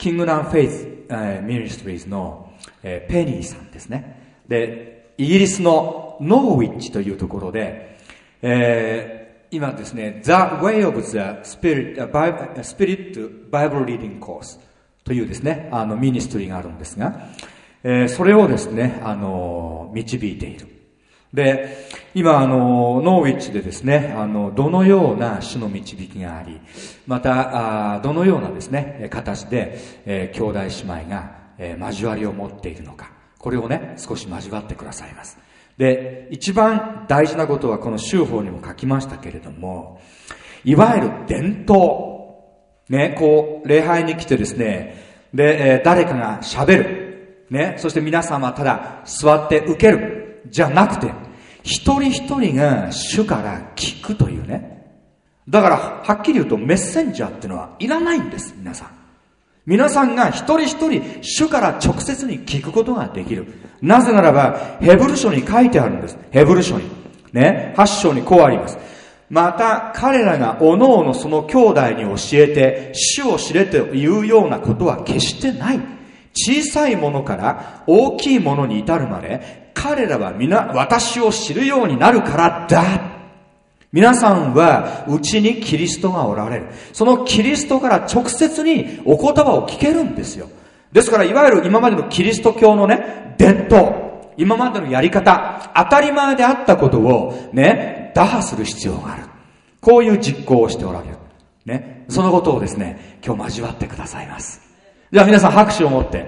キングダムフェイスミニストリーズのペニーさんですね。で、イギリスのノーウィッチというところで、今ですね、The Way of the Spirit Bible Reading Course というですね、ミニストリーがあるんですが、それをですね、導いている。で、今、ノーウィッチでですね、どのような主の導きがあり、また、どのようなですね、形で、兄弟姉妹が、交わりを持っているのか、これをね、少し交わってくださいます。で、一番大事なことはこの修法にも書きましたけれども、いわゆる伝統。ね、こう、礼拝に来てですね、で、誰かが喋る。ね、そして皆さんはただ座って受ける。じゃなくて、一人一人が主から聞くというね。だから、はっきり言うとメッセンジャーってのはいらないんです、皆さん。皆さんが一人一人主から直接に聞くことができる。なぜならば、ヘブル書に書いてあるんです。ヘブル書に。ね、8章にこうあります。また、彼らがおのおのその兄弟に教えて、主を知れというようなことは決してない。小さいものから大きいものに至るまで、彼らは皆私を知るようになるからだ。皆さんはうちにキリストがおられる。そのキリストから直接にお言葉を聞けるんですよ。ですからいわゆる今までのキリスト教のね、伝統、今までのやり方、当たり前であったことをね、打破する必要がある。こういう実行をしておられる。ね、そのことをですね、今日交わってくださいます。じゃあ皆さん拍手を持って。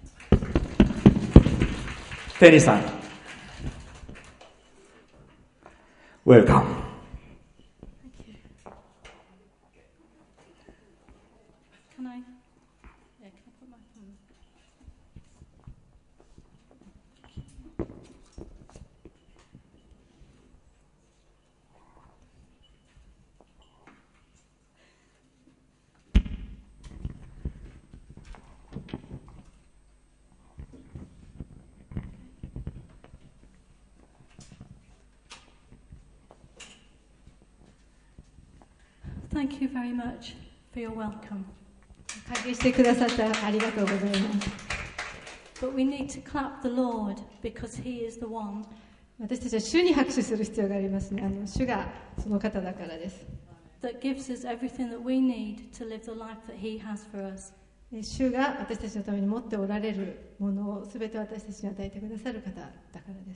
ペニーさん。Welcome. Thank you very much for your welcome. 歓迎してくださってありがとうございます。 But we need to clap the Lord because He is the one. 私たちは主に拍手する必要がありますね。主がその方だからです。 That gives us everything that we need to live the life that He has for us. 主が私たちのために持っておられるものをすべて私たちに与えてくださる方だからです。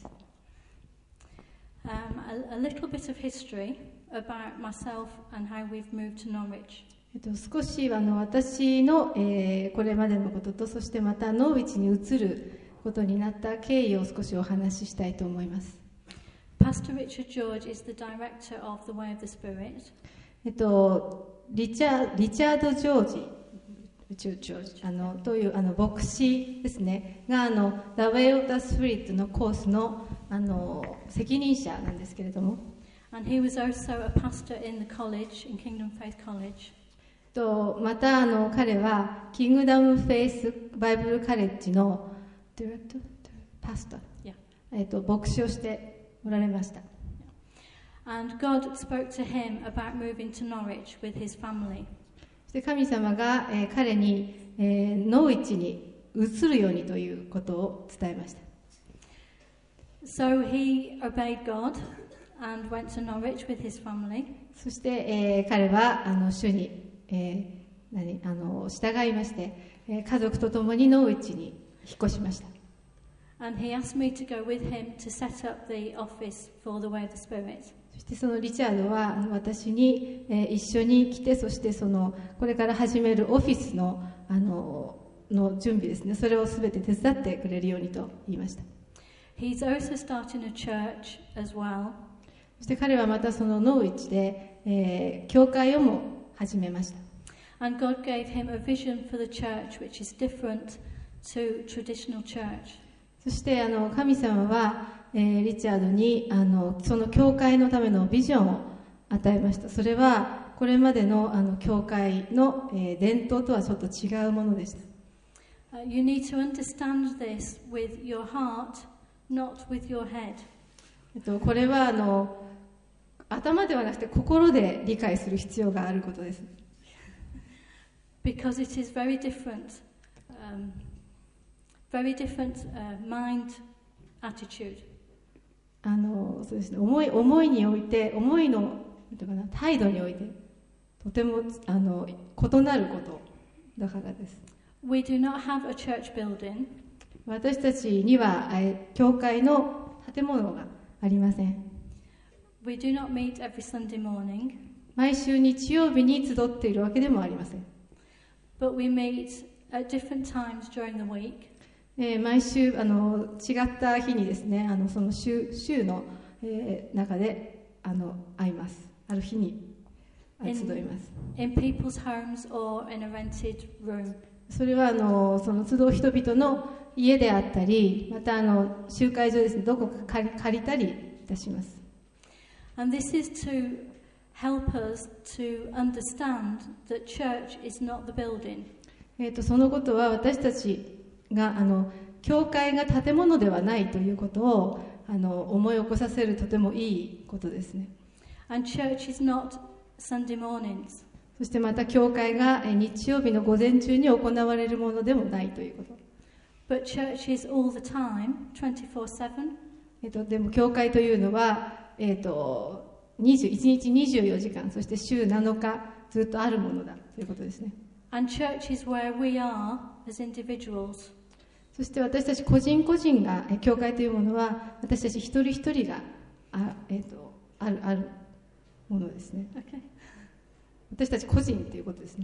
A little bit of history about myself and how we've moved to Norwich. 少し私の、これまでのことと、そしてまたノーウィッチに移ることになった経緯を少しお話ししたいと思います。 Pastor Richard George is the director of the Way of the Spirit. リチャード・ジョージという牧師ですねがThe Way of the Spirit のコースの責任者なんですけれども、 And he was also a pastor in the college, in Kingdom Faith College. また彼はキングダムフェイスバイブルカレッジのパスタ、牧師をしておられました。 And God spoke to him about moving to Norwich with his family. そして神様が、彼に、ノーウィッチに移るようにということを伝えました。 So he obeyed God and went to Norwich with his family. そして、彼は主に、従いまして、家族と共にノーウィッチに引っ越しました。 And he asked me to go with him to set up the office for the Way of the Spirit. そしてそのリチャードは私に、一緒に来て、そしてこれから始めるオフィスの準備ですね、それをすべて手伝ってくれるようにと言いました。 He's also starting a church as well. そして彼はまたそのノーウィッチで、教会をも始めました。 And God gave him a vision for the church which is different to traditional church. そして神様は、リチャードにその教会のためのビジョンを与えました。それはこれまでの教会の、伝統とはちょっと違うものでした。 You need to understand this with your heart, not with your head. これは頭ではなくて心で理解する必要があることです。 because it is very different, mind attitude. そうですね、思いにおいて、思いのなんていうかな、態度においてとても異なることだからです。 We do not have a church building. 私たちには教会の建物がありません。 We do not meet every Sunday morning. 毎週日曜日に集っているわけでもありません。 But we meet at different times during the week. 毎週違った日にですね、その週の、中で会います。ある日に集います。 In people's homes or in a rented room. それはその集う人々の家であったり、また集会所ですね、どこか借りたりいたします。 And this is to help us to understand that church is not the building. そのことは私たちが教会が建物ではないということを思い起こさせるとてもいいことですね。 And church is not Sunday mornings. そしてまた教会が日曜日の午前中に行われるものでもないということ。 But church is all the time, 24/7. でも教会というのは、1日24時間、そして週7日ずっとあるものだということですね。 And church is where we are as individuals. そして私たち個人個人が、教会というものは私たち一人一人があるものですね。 Okay. 私たち個人ということですね。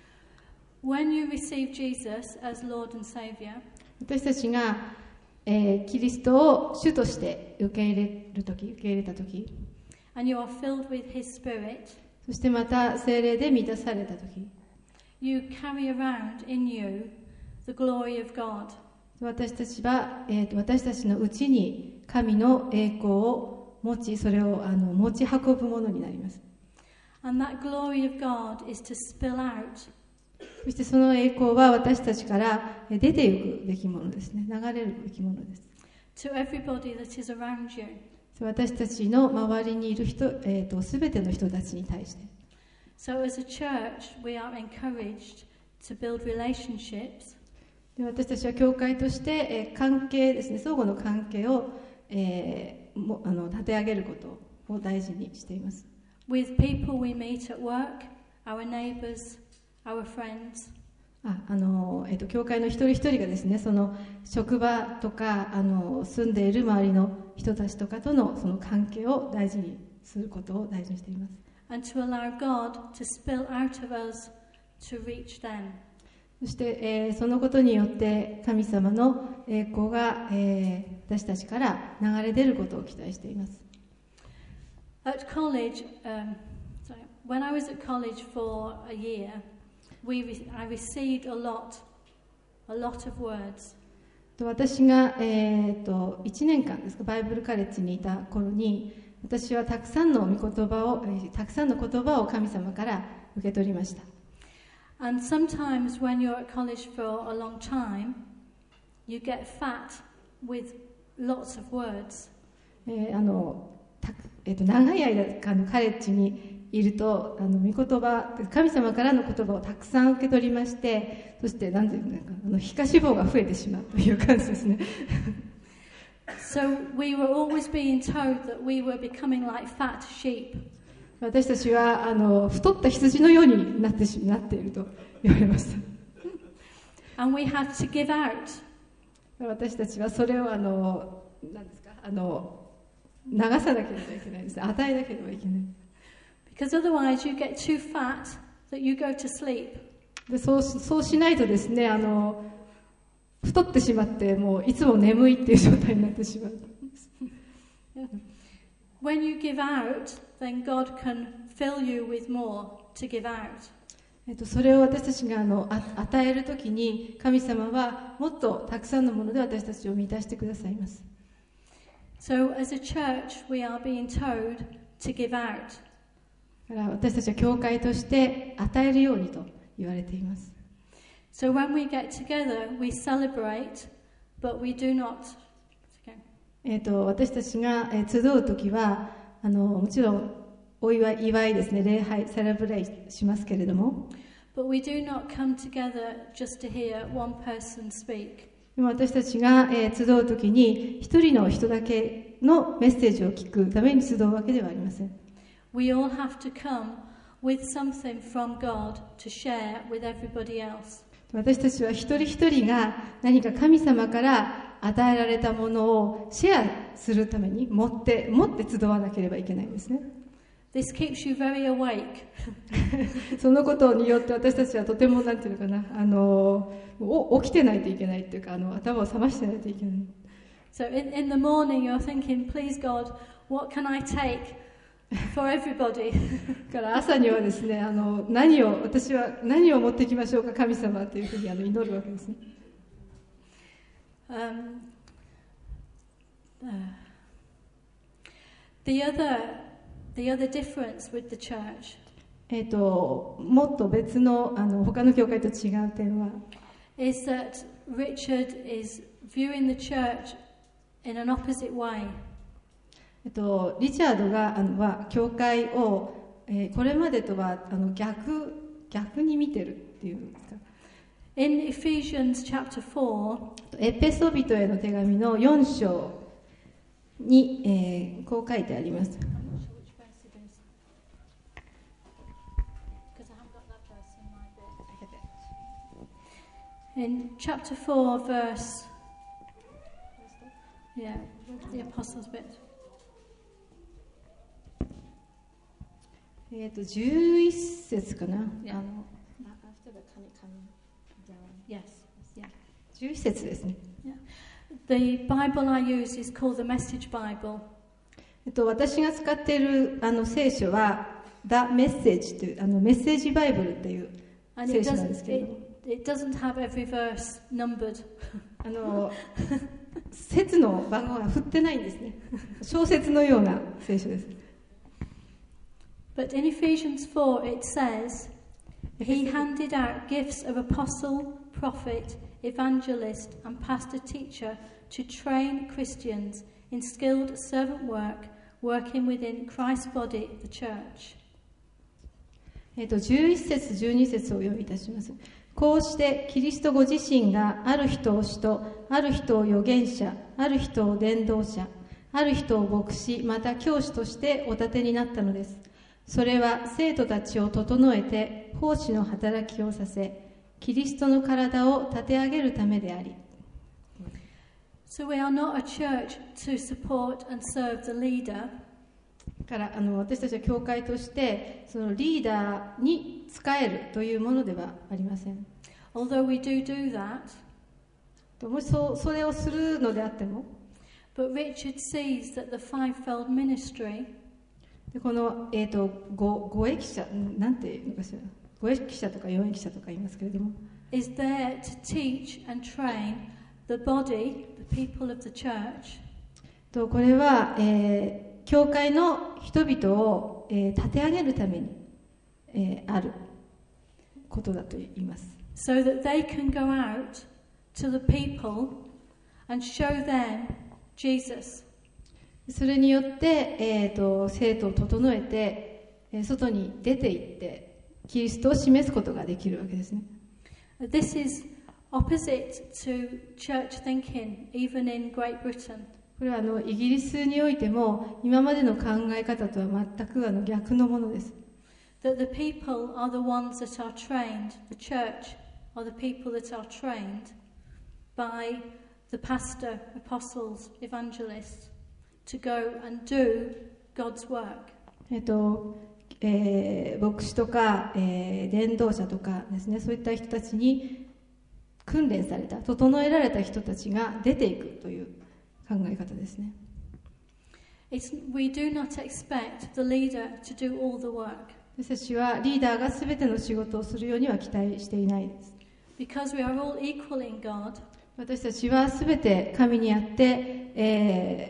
When you receive Jesus as Lord and Savior, 私たちが、キリストを主として受け入れたとき、 and you are filled with His Spirit, そしてまた聖霊で満たされたとき、 you carry around in you the glory of God. 私たちは、私たちのうちに神の栄光を持ち、それを持ち運ぶものになります。 And that glory of God is to spill out. そしてその栄光は私たちから出ていくべきものですね。流れるべきものです。 To everybody that is around you. 私たちの周りにいる人、すべての人たちに対して。 So as a church, we are encouraged to build relationships. で私たちは教会として、関係ですね、相互の関係を、立て上げることを大事にしています。 With people we meet at work, our neighbors, our friends. 教会の一人一人がですね、その職場とか住んでいる周りの人たちとかとのその関係を大事にすることを大事にしています。 And to allow God to spill out of us to reach them. そして、そのことによって神様の栄光が、私たちから流れ出ることを期待しています。 At college, when I was at college for a year, I received a lot of words. 私が、1年間ですか、バイブルカレッジにいた頃に、私はたくさんの言葉を神様から受け取りました。 And sometimes when you're at college for a long time, you get fat with lots of words. 長い間カレッジにいると御言葉、神様からの言葉をたくさん受け取りまして、そして何ていうのか皮下脂肪が増えてしまうという感じですね。 So we were always being told that we were becoming like fat sheep. 私たちは太った羊のようになっていると言われました。 And we had to give out. 私たちはそれを何ですか流さなければいけないですね。与えなければいけない。 Because otherwise you get too fat that you go to sleep. でそうしないとですね、太ってしまってもういつも眠いっていう状態になってしまう。 When you give out, then God can fill you with more to give out. それを私たちが与えるときに神様はもっとたくさんのもので私たちを満たしてくださいます。 So as a church, we are being told to give out. だから私たちは教会として与えるようにと言われています。 So when we get together, we celebrate, but we do not. 私たちが集うときはもちろんお祝いですね、礼拝セレブレイしますけれども、 But we do not come together just to hear one person speak. でも私たちが、集うときに一人の人だけのメッセージを聞くために集うわけではありません。 We all have to come with something from God to share with everybody else. 私たちは一人一人が何か神様から与えられたものをシェアするために持って集わなければいけないんですね。 This keeps you very awake. そのことによって私たちはとてもなんていうのかな、起きてないといけないっていうか、頭を覚ましてないといけない。 So in the morning you're thinking, please God, what can I take for everybody? だから朝にはですね、私は何を持ってきましょうか神様というふうに祈るわけですね。 The other difference with the church もっと別の他の教会と違う点は is that Richard is viewing the church in an opposite way. リチャードは教会を、これまでとは逆に見てるっていうんですか。 In Ephesians chapter 4, エペソビトへの手紙の4章に、こう書いてあります。 In chapter 4, verse, the Apostles' bit. 11節かな。 Yes. Yeah. 11節ですね。 The Bible I use is called the Message Bible. 私が使っている聖書は The Message というメッセージバイブルという聖書なんですけれども。 It doesn't have every verse numbered. 節の番号が振ってないんですね。小説のような聖書です。 But in Ephesians 4 it says, He handed out gifts of apostle, prophet, evangelist and pastor teacher to train Christians in skilled servant work, working within Christ's body, the church. 11節12節をお読みいたします。こうしてキリストご自身がある人を使徒、ある人を預言者、ある人を伝道者、ある人を牧師、また教師としてお立てになったのです。それは生徒たちを整えて奉仕の働きをさせ、キリストの体を立て上げるためであり。 So we are not a church to support and serve the leader. から私たちは教会としてそのリーダーに仕えるというものではありません。 Although we do that, もしそれをするのであっても、 but Richard sees that the fivefold ministry でこのご益者なんていうのかしら、ご益者とか四益者とか言いますけれども、 is there to teach and train the body, the people of the church. とこれは、教会の人々を、立て上げるために、あることだと言います。 So that they can go out to the people and show them Jesus. それによって、生徒を整えて、外に出て行ってキリストを示すことができるわけですね。 This is opposite to church thinking, even in Great Britain. これはイギリスにおいても今までの考え方とは全く逆のものです。 That the people are the ones that are trained, the church are the people that are trained by the pastor, apostles, evangelists to go and do God's work. 牧師とか、伝道者とかですね、そういった人たちに訓練された、整えられた人たちが出ていくという考え方ですね。 We do not expect the leader to do all the work. 私たちはリーダーがすべての仕事をするようには期待していないです。 Because we are all equal in God. 私たちはすべて神にあって、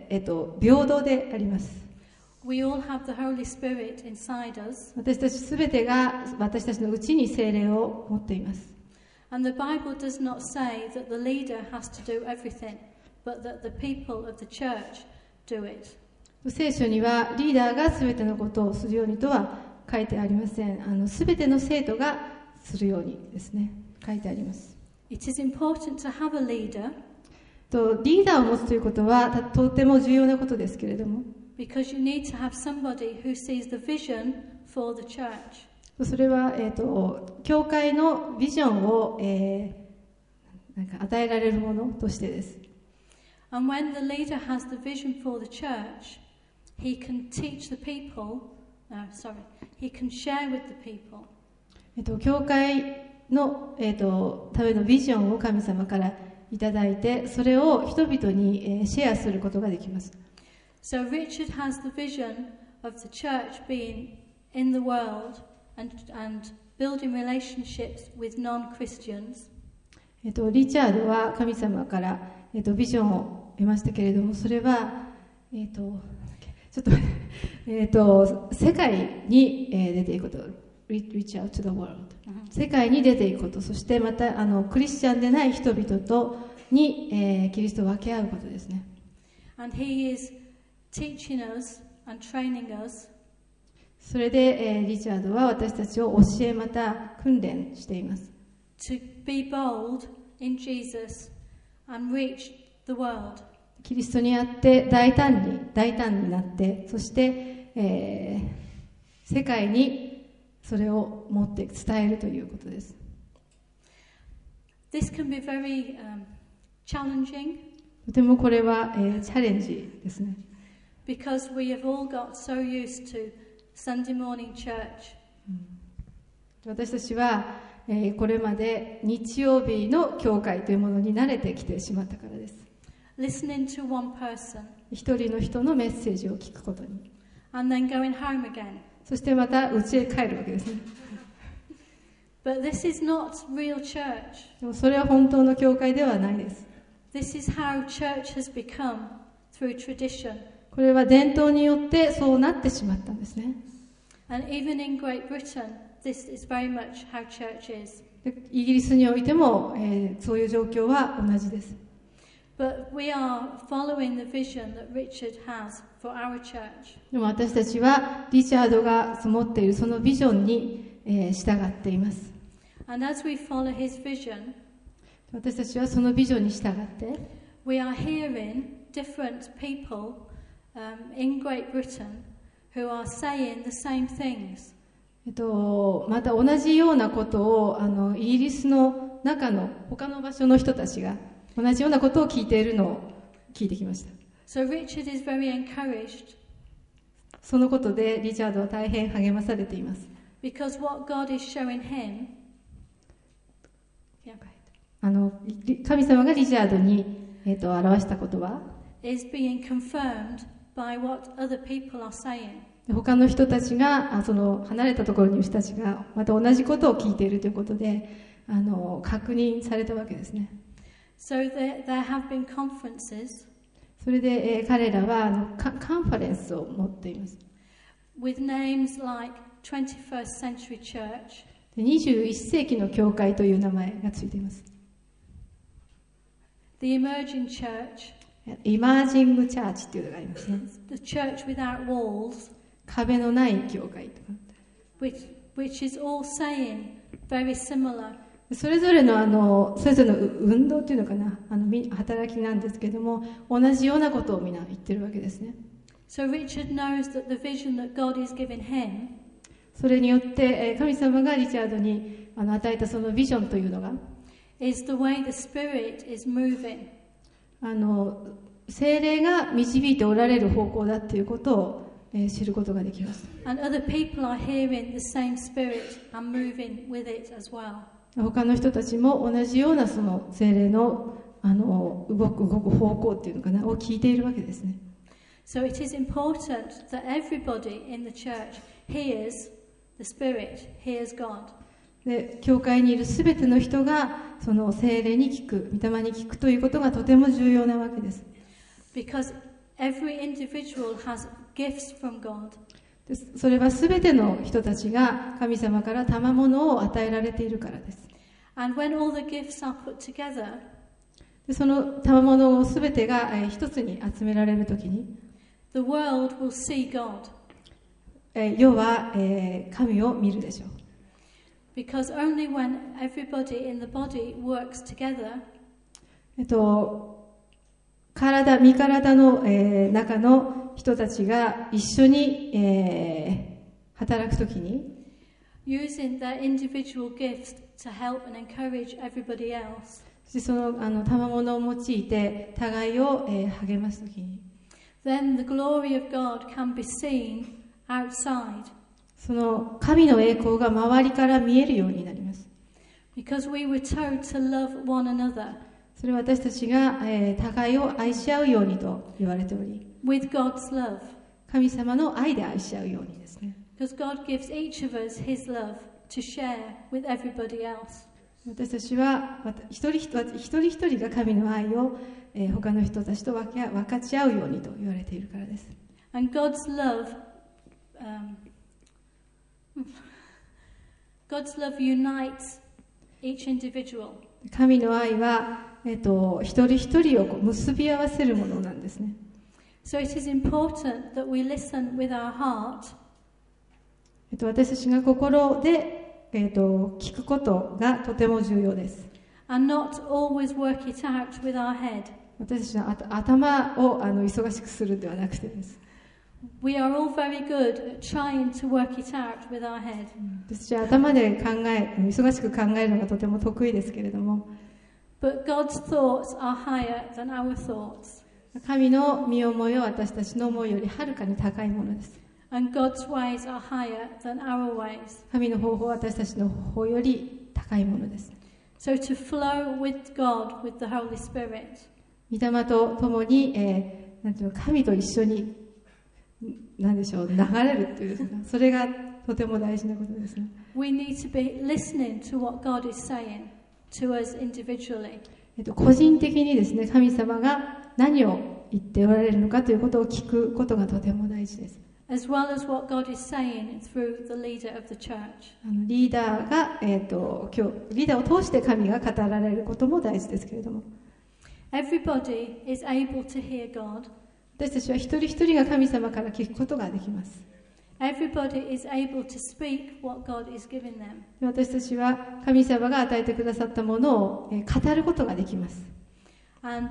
平等であります。 We all have the Holy Spirit inside us. 私たちすべてが私たちのうちに聖霊を持っています。 And the Bible does not say that the leader has to do everything, but that the people of the church do it. 聖書にはリーダーがすべてのことをするようにとは書いてありません。すべての生徒がするようにですね、書いてあります。 It is important to have a leader リーダーを持つということはとても重要なことですけれども、 because you need to have somebody who sees the vision for the church. それは、教会のビジョンを、なんか与えられるものとしてです。 And when the leader has the vision for the church, he can teach the people, he can share with the people. 教会の、ためのビジョンを神様からいただいて、それを人々に、シェアすることができます。 So Richard has the vision of the church being in the world and building relationships with non-Christians. リチャードは神様から、ビジョンを得ましたけれども、それは、ちょっと世界に、出ていくこと、reach out to the world、世界に出ていくこと、そしてまたクリスチャンでない人々に、キリストを分け合うことですね。 And he is teaching us and training us. それで、リチャードは私たちを教えまた訓練しています。 To be bold in Jesus and reach the world. キリストにあって大胆になって、そして、世界にそれを持って伝えるということです。 This can be very challenging. とてもこれは、チャレンジですね。 Because we have all got so used to Sunday morning church. 私たちは、これまで日曜日の教会というものに慣れてきてしまったからです。 Listening to one person. 一人の人のメッセージを聞くことに。 And then going home again. そしてまた家へ帰るわけですね。 But this is not real church. でもそれは本当の教会ではないです。 This is how church has become through tradition. これは伝統によってそうなってしまったんですね。 And even in Great Britain, this is very much how church is. イギリスにおいても、そういう状況は同じです。 But we are following the vision that Richard has for our church. でも私たちはリチャードが持っているそのビジョンに、従っています。 And as we follow his vision, 私たちはそのビジョンに従って、 we are hearing different people in Great Britain who are saying the same things. また同じようなことをイギリスの中の他の場所の人たちが同じようなことを聞いているのを聞いてきました。 So Richard is very encouraged. そのことでリチャードは大変励まされています。 Because what God is showing him, 神様がリチャードに、表したことは is being confirmed by what other people are saying. 他の人たちがその離れたところにいる人たちがまた同じことを聞いているということで確認されたわけですね。 So there have been conferences. それで、彼らはカンファレンスを持っています。 With names like 21st Century Church. 21世紀の教会という名前がついています。 The Emerging Church. イマージングチャーチっていうのがありますね。 The Church Without Walls. 壁のない教会とか。 Which is all saying very similar. それぞれの運動っていうのかな、働きなんですけども、同じようなことをみんな言ってるわけですね。 So Richard knows that the vision that God is giving him. それによって神様がリチャードに与えたそのビジョンというのが is the way the Spirit is moving. 聖霊が導いておられる方向だということを、知ることができます。 And other people are hearing the same Spirit and moving with it as well. 他の人たちも同じようなその聖霊の動く方向っていうのかなを聞いているわけですね。 So it is important that everybody in the church hears the Spirit, hears God. で、教会にいるすべての人がその聖霊に聞く、御霊に聞くということがとても重要なわけです。 Because every individual has gifts from God. それはすべての人たちが神様から賜物を与えられているからです。 And when all the gifts are put together, でその賜物をすべてが一つに集められるときに the world will see God. 世は神を見るでしょう。 Because only when everybody in the body works together, 身体の、中の人たちが一緒に、働くときに、 using their individual gifts to help and encourage everybody else, その賜物を用いて互いを、励ますときに、 then the glory of God can be seen outside. その神の栄光が周りから見えるようになります。 Because we were told to love one another. それは私たちが、互いを愛し合うようにと言われており、 With God's love. 神様の愛で愛し合うようにですね。 Because God gives each of us His love to share with everybody else. 私たちは一人一人が神の愛を、他の人たちと分かち合うようにと言われているからです。 And God's love unites each individual. 神の愛は、一人一人を結び合わせるものなんですね。 So it is important that we listen with our heart. 私たちが心で、聞くことがとても重要です。 And not always work it out with our head. 私たちの頭を忙しくするんではなくてです。 We are all very good at trying to work it out with our head. 私は頭で忙しく考えるのがとても得意ですけれども、 But God's thoughts are higher than our thoughts. 神の身思いは私たちの思いよりはるかに高いものです。 And God's ways are higher than our ways. 神の方法は私たちの方法より高いものです。 So to flow with God, with the Holy Spirit. 御霊と共に、神と一緒に流れるというですね、それがとても大事なことですね。 We need to be listening to what God is saying to us individually. 個人的にですね、神様が何を言っておられるのかということを聞くことがとても大事です。 As well as what God is saying through the leader of the church. リーダーが、リーダーを通して神が語られることも大事ですけれども、 Everybody is able to hear God. 私たちは一人一人が神様から聞くことができます。 Everybody is able to speak what God is giving them. 私たちは神様が与えてくださったものを語ることができます。 And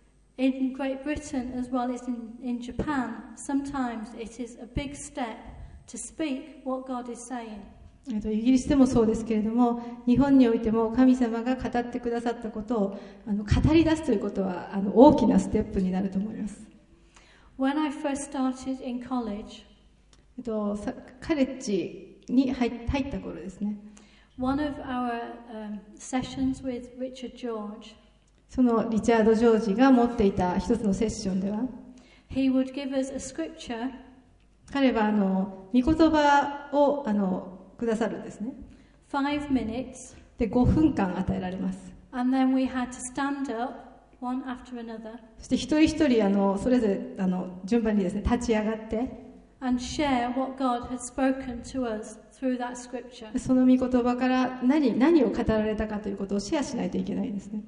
in Great Britain as well as in Japan, sometimes it is a big step to speak what God is saying. イギリスでもそうですけれども、日本においても神様が語ってくださったことを語り出すということは大きなステップになると思います。 When I first started in college, カレッジに入った頃ですね。 One of our sessions with Richard George, そのリチャード・ジョージが持っていた一つのセッションでは、 he would give us a scripture. 彼は御言葉をくださるんですね。 5 minutes. で5分間与えられます。 And then we had to stand up one after another. そして一人一人それぞれ順番にですね立ち上がって。 And share what God had spoken to us through that scripture. その御言葉から何を語られたかということをシェアしないといけないんですね。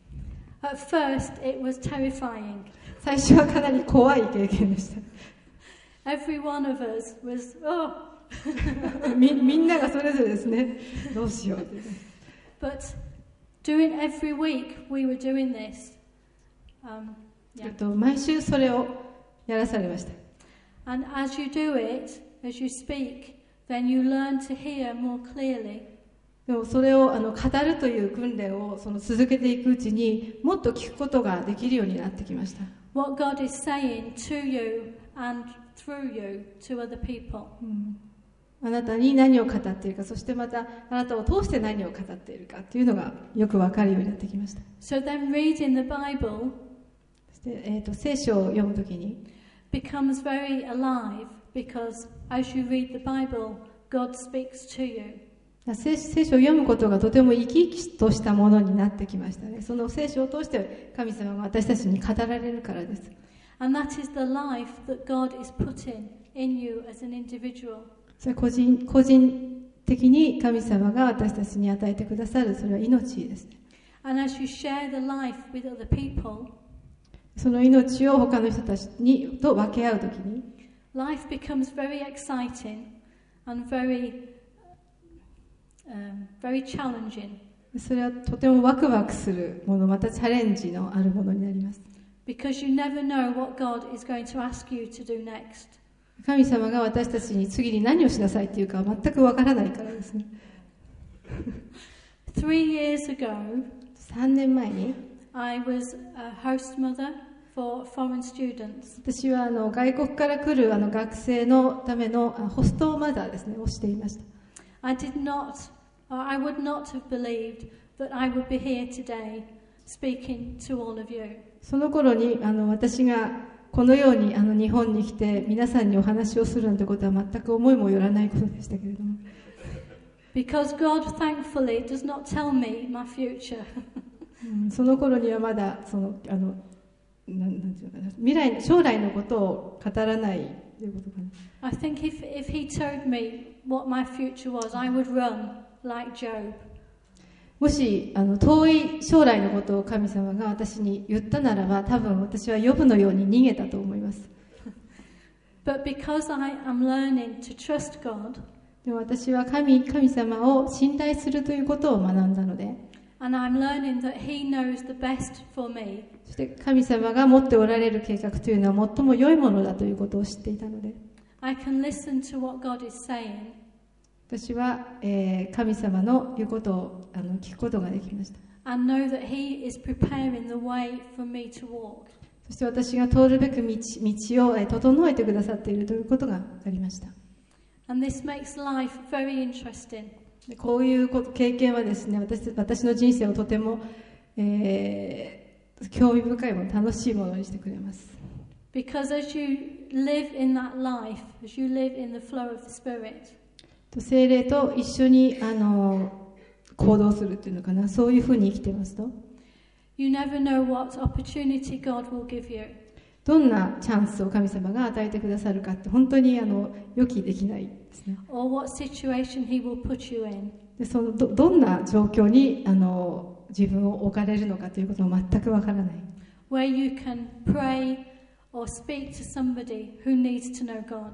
At first, it was terrifying. 最初はかなり怖い経験でした。 Every one of us was, oh. みんながそれぞれですね。どうしようって。 But during every week, we were doing this. 毎週それをやらされました。 And as you do it, as you speak, then you learn to hear more clearly. でもそれを語るという訓練を続けていくうちにもっと聞くことができるようになってきました。 What God is saying to you and through you to other people. あなたに何を語っているか、そしてまたあなたを通して何を語っているかというのがよくわかるようになってきました。 So then reading the Bible そして、聖書を読むときに becomes very alive because as you read the Bible, God speaks to you. 聖書を読むことがとても生き生きとしたものになってきましたね。その聖書を通して神様が私たちに語られるからです。 And that is the life that God is putting in you as an individual. それ個人的に神様が私たちに与えてくださる、それは命ですね。 And as you share the life with other people, その命を他の人たちと分け合うときに life becomes very exciting and very very challenging. それはとてもワクワクするもの、またチャレンジのあるものになります。 Because you never know what God is going to ask you to do next. 神様が私たちに次に何をしなさいっていうか全くわからないからですね。 3 years ago, 3年前に I was a host mother for foreign students. 私は外国から来る学生のためのホストマザーですねをしていました。 I would not have believed that I would be here today speaking to all of you. その頃に私がこのように日本に来て皆さんにお話をするなんてことは全く思いもよらないことでしたけれども。 Because God, thankfully, does not tell me my future. その頃にはまだなんていうのかな、将来のことを語らないということかな。 I think if He told me what my future was, I would run like Job. もし遠い将来のことを神様が私に言ったならば、多分私はヨブのように逃げたと思います。 But because I am learning to trust God, でも私は神様を信頼するということを学んだので、 and I'm learning that He knows the best for me. そして神様が持っておられる計画というのは最も良いものだということを知っていたので、 I can listen to what God is saying. 私は、神様の言うことを聞くことができました。 And know that He is preparing the way for me to walk. そして私が通るべく道を整えてくださっているということが分かりました。 And this makes life very interesting. こういう経験はですね、私の人生をとても、興味深いもの、楽しいものにしてくれます。 Because as you live in that life, as you live in the flow of the Spirit, 聖霊と一緒に行動するっていうのかな、そういうふうに生きてますと、 you never know what opportunity God will give you. どんなチャンスを神様が与えてくださるかって本当に予期できないですね。 Or what situation He will put you in. でどんな状況に自分を置かれるのかということも全くわからない。 Where you can pray or speak to somebody who needs to know God.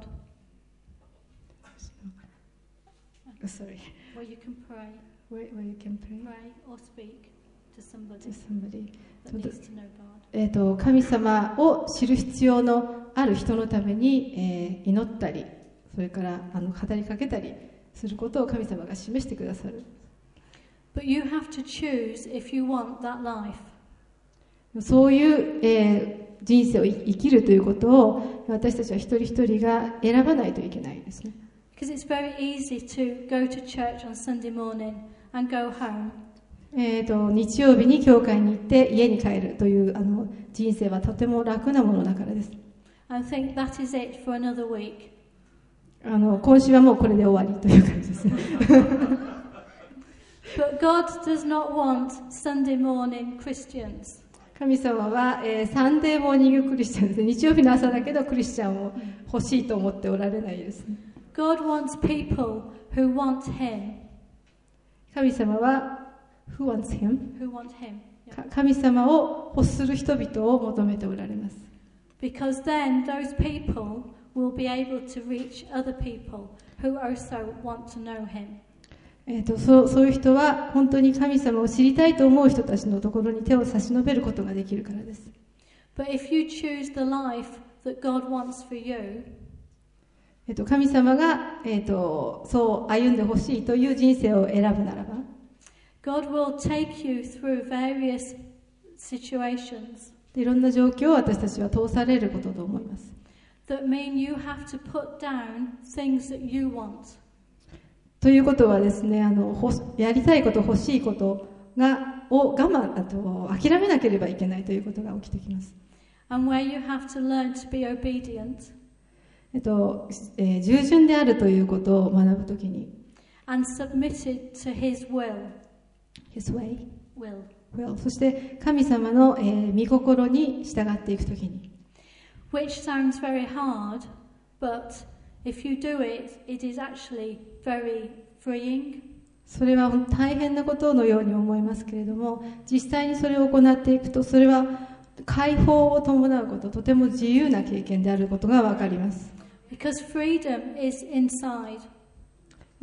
Sorry. Where you can pray. Where you can pray. Pray or speak to somebody that needs to know God. 神様を知る必要のある人のために、祈ったり、それから語りかけたりすることを神様が示してくださる。 But you have to choose if you want that life. そういう、人生を生きるということを私たちは一人一人が選ばないといけないですね。 Because it's very easy to go to church on Sunday morning and go home. 日曜日に教会に行って家に帰るという人生はとても楽なものだからです。 And think that is it for another week. 今週はもうこれで終わりという感じですね。 But God does not want Sunday morning Christians. 神様は、サンデーモーニングクリスチャンですね。日曜日の朝だけどクリスチャンを欲しいと思っておられないですね。 God wants people who want Him. 神様は Who wants him? Who want Him. Yeah. 神様を欲する人々を求めておられます。 Because then those people will be able to reach other people who also want to know Him. そういう人は本当に神様を知りたいと思う人たちのところに手を差し伸べることができるからです。 But if you choose the life that God wants for you, 神様が、そう歩んでほしいという人生を選ぶならば、 God will take you through various situations いろんな状況を私たちは通されることと思います。 that mean you have to put down things that you want. ということはですね、やりたいこと、欲しいことを諦めなければいけないということが起きてきます。 And where you have to learn to be obedient. 従順であるということを学ぶときに And submitted to His will. His way. Will. そして神様の、御心に従っていくときに Which sounds very hard, but if you do it, it is actually very freeing. それは大変なことのように思いますけれども、実際にそれを行っていくと、それは解放を伴うこと、とても自由な経験であることがわかります。 Because freedom is inside.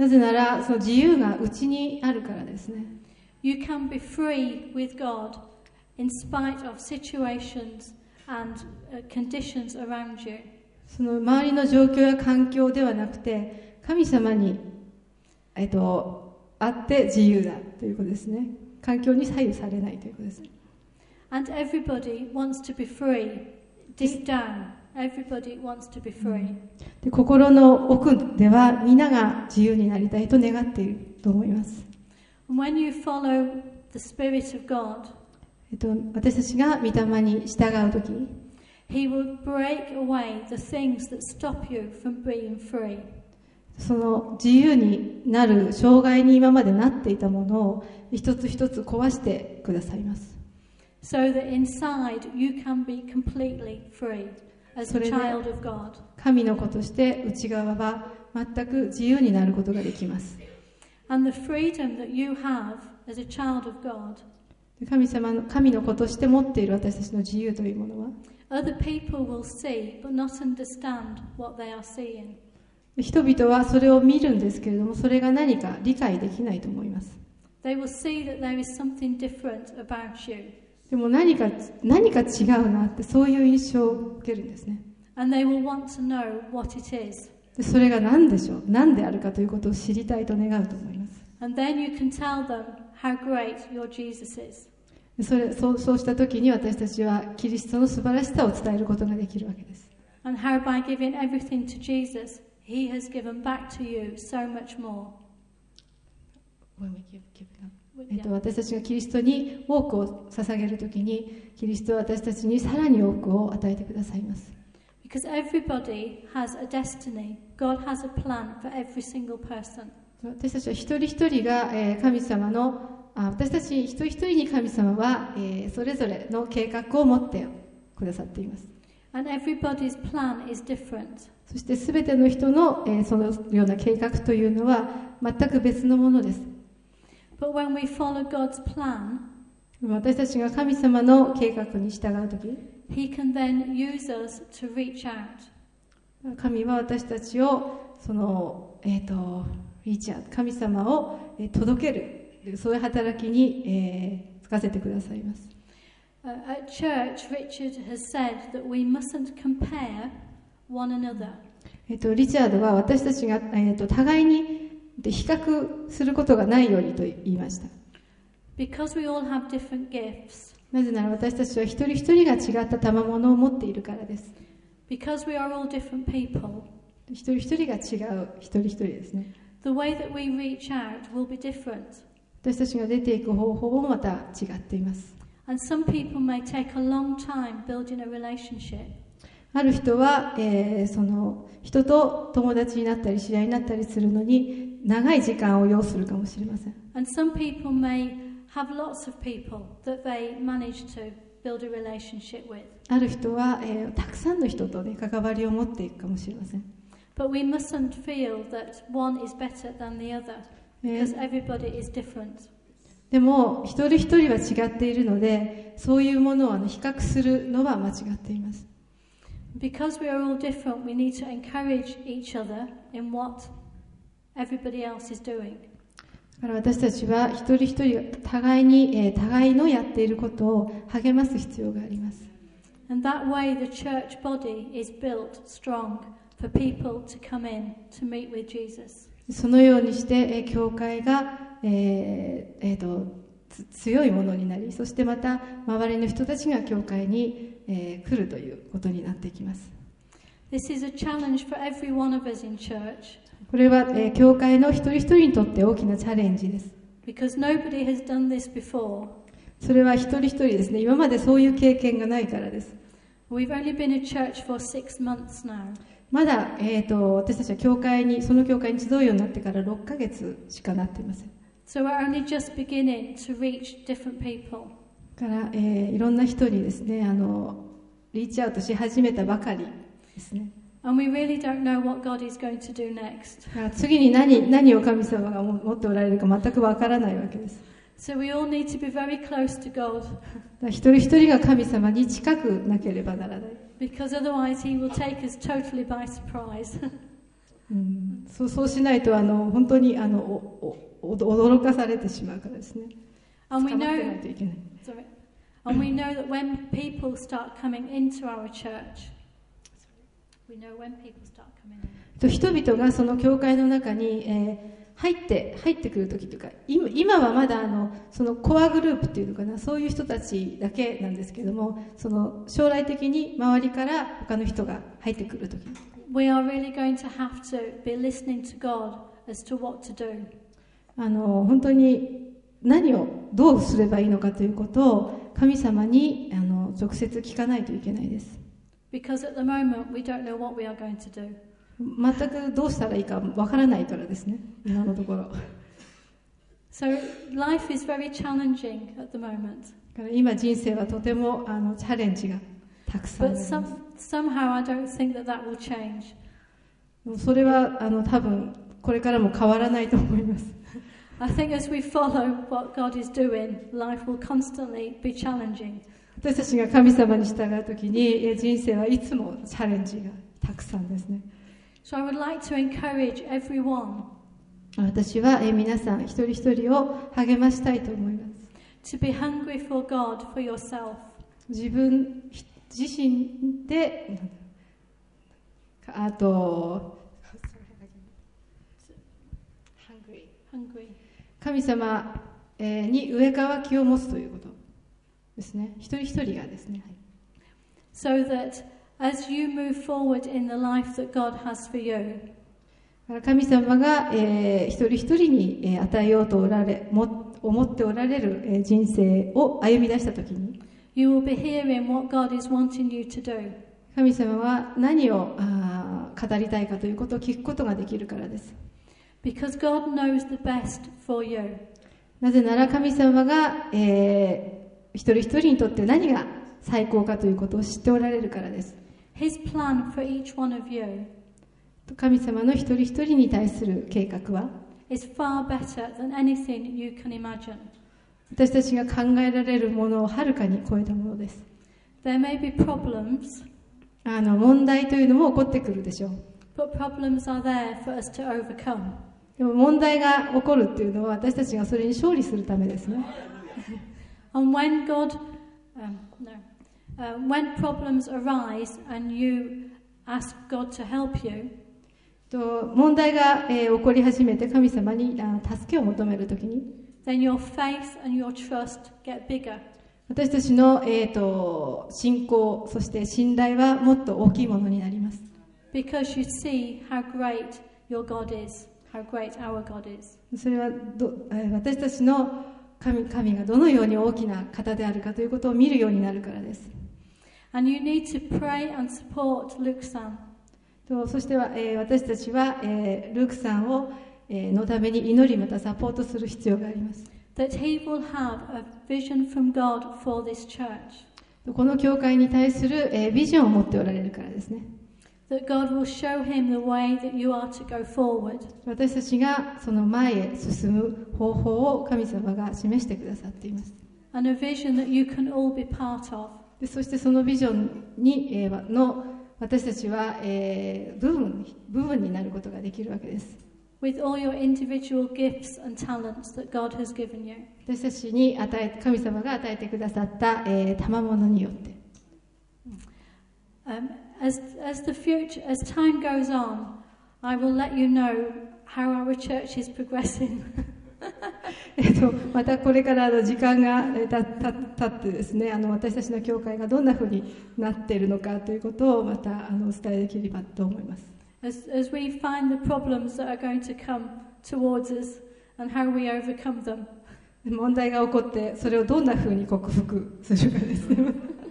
なぜならその自由がうちにあるからですね。 You can be free with God in spite of situations and conditions around you. その周りの状況や環境ではなくて、神様に、あって自由だということですね。環境に左右されないということです。 And everybody wants to be free. Deep down, everybody wants to be free. で、心の奥では皆が自由になりたいと願っていると思います。 And when you follow the Spirit of God, 私たちが御霊に従うとき、 He will break away the things that stop you from being free. その自由になる障害に今までなっていたものを一つ一つ壊してくださいます。 So that inside you can be completely free as a child of God. 神の子として内側は全く自由になることができます。 And the freedom that you have as a child of God, 神の子として持っている私たちの自由というものは、 other people will see but not understand what they are seeing. 人々はそれを見るんですけれども、それが何か理解できないと思います。 They will see that there is something different about you. でも何か違うなって、そういう印象を受けるんですね。 And they will want to know what it is. でそれが何でしょう、何であるかということを知りたいと願うと思います。 And then you can tell them how great your Jesus is. そうしたときに私たちはキリストの素晴らしさを伝えることができるわけです。 And how by giving everything to Jesus, He has given back to you so much more. 私たちがキリストに多くを捧げるときに、キリストは私たちにさらに多くを与えてくださいます。 Because everybody has a destiny. God has a plan for every single person. 私たちは一人一人が神様の私たち一人一人に神様はそれぞれの計画を持ってくださっています。 And everybody's plan is different. そしてすべての人のそのような計画というのは全く別のものです。 But when we follow God's plan, 私たちが神様の計画に従うとき、 He can then use us to reach out. 神は私たちをそのリーチャー、神様を届ける、そういう働きにつかせてくださいます。 At church, Richard has said that we mustn't compare one another. リチャードは私たちが互いに比較することがないようにと言いました。 Because we all have different gifts. なぜなら私たちは一人一人が違った賜物を持っているからです。 Because we are all different people. 一人一人が違う一人一人ですね。 The way that we reach out will be different. 私たちが出ていく方法もまた違っています。 And some people may take a long time building a relationship. ある人は、その人と友達になったり知り合いになったりするのに長い時間を要するかもしれません。 And some people may have lots of people that they manage to build a relationship with. ある人は、たくさんの人と、ね、関わりを持っていくかもしれません。 But we mustn't feel that one is better than the other, because everybody is different. でも一人一人は違っているので、そういうものを比較するのは間違っています。 Because we are all different, we need to encourage each other in what everybody else is doing. だから私たちは一人一人互いのやっていることを励ます必要があります。 And that way the church body is built strong for people to come in to meet with Jesus. そのようにして教会が、強いものになり、そしてまた周りの人たちが教会に、来るということになっていきます。 This is a challenge for every one of us in church. これは、教会の一人一人にとって大きなチャレンジです。 Because nobody has done this before. それは一人一人ですね。今までそういう経験がないからです。 We've only been at church for 6 months now. まだ、私たちはその教会に集うようになってから6ヶ月しかなっていません。 So we're only just beginning to reach different people. から、いろんな人にですね、リーチアウトし始めたばかりですね。 And we really don't know what God is going to do next. 次に何を神様が持っておられるか全くわからないわけです。 So we all need to be very close to God. 一人一人が神様に近くなければならない。 Because otherwise he will take us totally by surprise. そうしないと本当に驚かされてしまうからですね。捕まってないといけない。 And we know that when people start coming into our church, we know when people start coming in. 人々がその教会の中に、入ってくるときというか、今はまだそのコアグループっていうのかな、そういう人たちだけなんですけども、その将来的に周りから他の人が入ってくるとき、 We are really going to have to be listening to God as to what to do. 本当に何をどうすればいいのかということを神様に直接聞かないといけないです。 Because at the moment we don't know what we are going to do. 全くどうしたらいいかわからないからですね、今のところ。 So life is very challenging at the moment. だから今人生はとてもチャレンジがたくさんあります。 But somehow I don't think that will change. それは多分これからも変わらないと思います。 I think as we follow what God is doing, life will constantly be challenging. 私たちが神様に従うときに人生はいつもチャレンジがたくさんですね。 So I would like to encourage everyone 私は皆さん一人一人を励ましたいと思います。 to be hungry for God for yourself. 自分自身で Hungry. 神様に上かきを持つということですね。一人一人がですね。 So that as you move forward in the life that God has for you, 神様が、一人一人に与えようと思っておられる人生を歩み出したときに、 you will be hearing what God is wanting you to do. 神様は何を語りたいかということを聞くことができるからです。 Because God knows the best for you. なぜなら神様が、一人一人にとって何が最高かということを知っておられるからです。 His plan for each one of you 神様の一人一人に対する計画は is far better than anything you can imagine. 私たちが考えられるものをはるかに超えたものです。 There may be problems, 問題というのも起こってくるでしょう。 but problems are there for us to overcome. でも問題が起こるっていうのは私たちがそれに勝利するためですね。 And when when problems arise and you ask God to help you, 問題が、起こり始めて神様に助けを求めるときに、 then your faith and your trust get bigger. 私たちの、信仰そして信頼はもっと大きいものになります。 Because you see how great your God is, how great our God is. それは私たちの神がどのように大きな方であるかということを見るようになるからです。 And you need to pray and support Lukeさん。 そしては、私たちは、ルークさんを、のために祈りまたサポートする必要があります。 That he will have a vision from God for this church. この教会に対する、ビジョンを持っておられるからですね。 That God will show him the way that you are to go forward. 私たちがその前へ進む方法を神様が示してくださっています。 And a vision that you can all be part of. でそしてそのビジョンに、の私たちは、部分になることができるわけです。 With all your individual gifts and talents that God has given you. 私たちに神様が与えてくださった、賜物によって。 As time goes on, I will let you know how our church is progressing. またこれから時間が経ってですね、私たちの教会がどんなふうになっているのかということをまたお伝えできればと思います。 As we find the problems that are going to come towards us and how we overcome them. 問題が起こってそれをどんなふうに克服するかですね。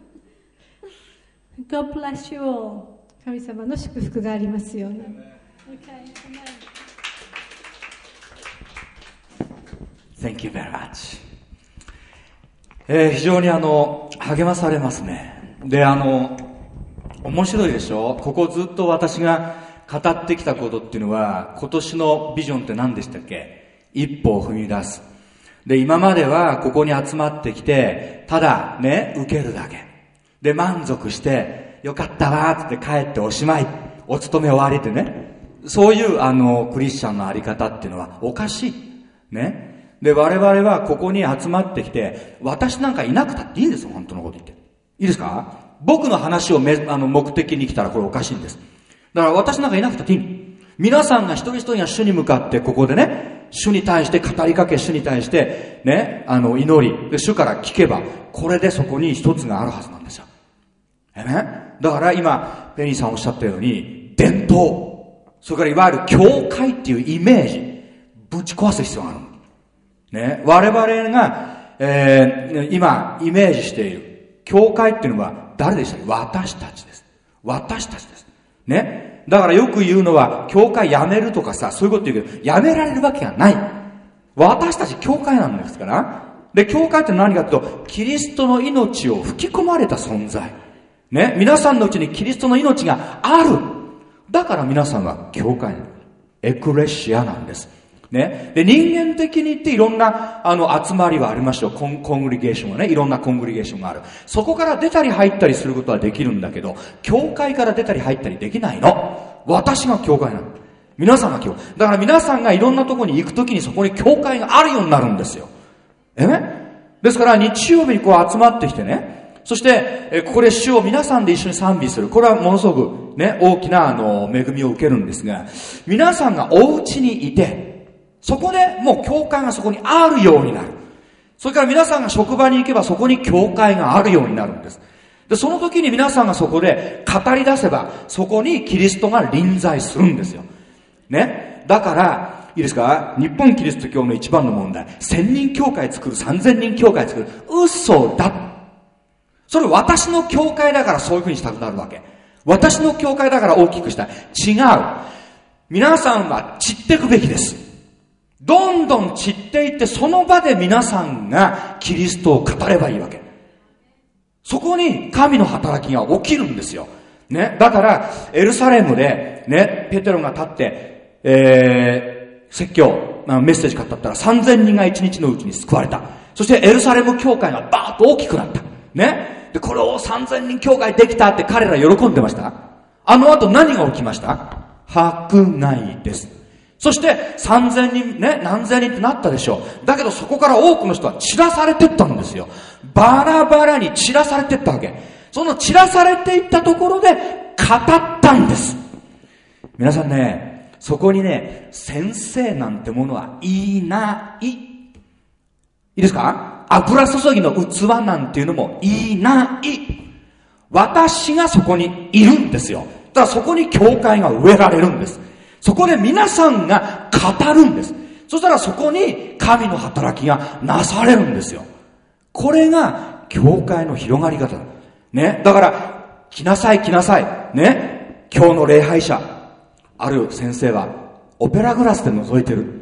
God bless you all. 神様の祝福がありますように。 Okay, amen. Thank you very much. 非常に励まされますね。で、面白いでしょ？ここずっと私が語ってきたことっていうのは、今年のビジョンって何でしたっけ？一歩を踏み出す。で、今まではここに集まってきて、ただね、受けるだけ。で、満足して、よかったわーって帰っておしまい。お勤め終わりってね。 そういうクリスチャンのあり方っていうのはおかしい。ね。で、我々はここに集まってきて、私なんかいなくたっていいんですよ、本当のこと言って。いいですか？僕の話を目的に来たらこれおかしいんです。だから私なんかいなくたっていい。皆さんが一人一人が主に向かってここでね、主に対して語りかけ、主に対してね、祈り、で主から聞けば、これでそこに一つがあるはずなんですよ。だから今、ペニーさんおっしゃったように、伝統、それからいわゆる教会っていうイメージ、ぶち壊す必要がある。ね、我々が、今イメージしている教会っていうのは誰でしたっけ？私たちです。私たちです。ね。だからよく言うのは、教会やめるとかさ、そういうこと言うけど、やめられるわけがない。私たち教会なんですから。で、教会って何かというと、キリストの命を吹き込まれた存在。ね。皆さんのうちにキリストの命がある。だから皆さんは教会、エクレシアなんです。ね。で、人間的に言っていろんな、集まりはありましょう。コングリゲーションはね、いろんなコングリゲーションがある。そこから出たり入ったりすることはできるんだけど、教会から出たり入ったりできないの。私が教会なの。皆さんが教会。だから皆さんがいろんなところに行くときにそこに教会があるようになるんですよ。ですから日曜日にこう集まってきてね、そして、ここで主を皆さんで一緒に賛美する。これはものすごくね、大きな恵みを受けるんですが、皆さんがお家にいて、そこでもう教会がそこにあるようになる。それから皆さんが職場に行けばそこに教会があるようになるんです。で、その時に皆さんがそこで語り出せば、そこにキリストが臨在するんですよ。ね。だから、いいですか？日本キリスト教の一番の問題。1000人教会作る、3000人教会作る。嘘だ。それ私の教会だからそういう風にしたくなるわけ。私の教会だから大きくしたい。違う。皆さんは散っていくべきです。どんどん散っていって、その場で皆さんがキリストを語ればいいわけ。そこに神の働きが起きるんですよ。ね。だから、エルサレムで、ね、ペテロが立って、説教、メッセージ語ったら3000人が1日のうちに救われた。そしてエルサレム教会がバーッと大きくなった。ね。で、これを3000人教会できたって彼ら喜んでました。あの後何が起きました？迫害です。そして3000人ね、何千人ってなったでしょう。だけどそこから多くの人は散らされてったんですよ。バラバラに散らされてったわけ。その散らされていったところで語ったんです。皆さんね、そこにね、先生なんてものはいない。いいですか？油注ぎの器なんていうのもいない。私がそこにいるんですよ。だからそこに教会が植えられるんです。そこで皆さんが語るんです。そしたらそこに神の働きがなされるんですよ。これが教会の広がり方だ。ね。だから、来なさい来なさい。ね。今日の礼拝者、ある先生は、オペラグラスで覗いてる。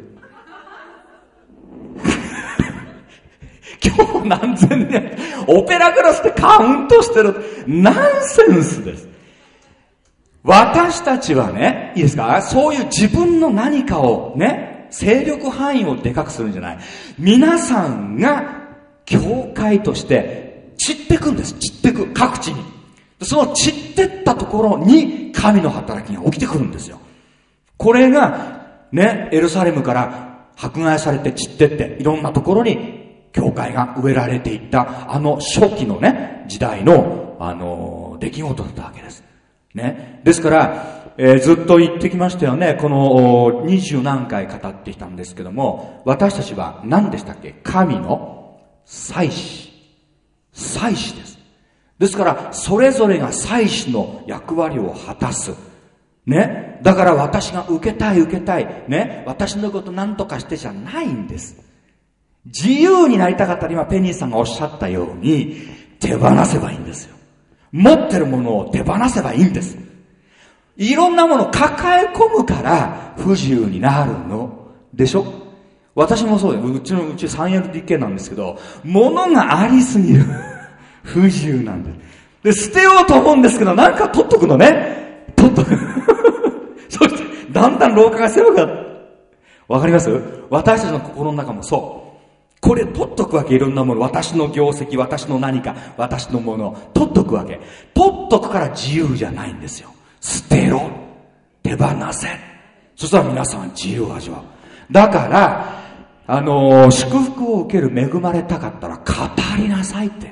今日何千年、オペラグラスでカウントしてる。ナンセンスです。私たちはね、いいですか？そういう自分の何かをね、勢力範囲をでかくするんじゃない。皆さんが教会として散ってくんです。散ってく。各地に。その散ってったところに神の働きが起きてくるんですよ。これがね、エルサレムから迫害されて散ってって、いろんなところに教会が植えられていった、初期のね、時代の、出来事だったわけです。ね。ですから、ずっと言ってきましたよね。この20何回語ってきたんですけども、私たちは何でしたっけ？神の祭司。祭司です。ですから、それぞれが祭司の役割を果たす。ね。だから私が受けたい。ね。私のこと何とかしてじゃないんです。自由になりたかったら今ペニーさんがおっしゃったように、手放せばいいんですよ。持ってるものを手放せばいいんです。いろんなものを抱え込むから不自由になるのでしょ。私もそうよ。うち 3LDK なんですけど、物がありすぎる。不自由なんです。で、捨てようと思うんですけど、なんか取っとくのね。取っとく。そして、だんだん廊下が狭くなる。わかります？私たちの心の中もそう。これ取っとくわけ、いろんなもの。私の業績、私の何か、私のもの。取っとくわけ。取っとくから自由じゃないんですよ。捨てろ。手放せ。 そしたら皆さん自由を味わう。だから、祝福を受ける恵まれたかったら語りなさいって。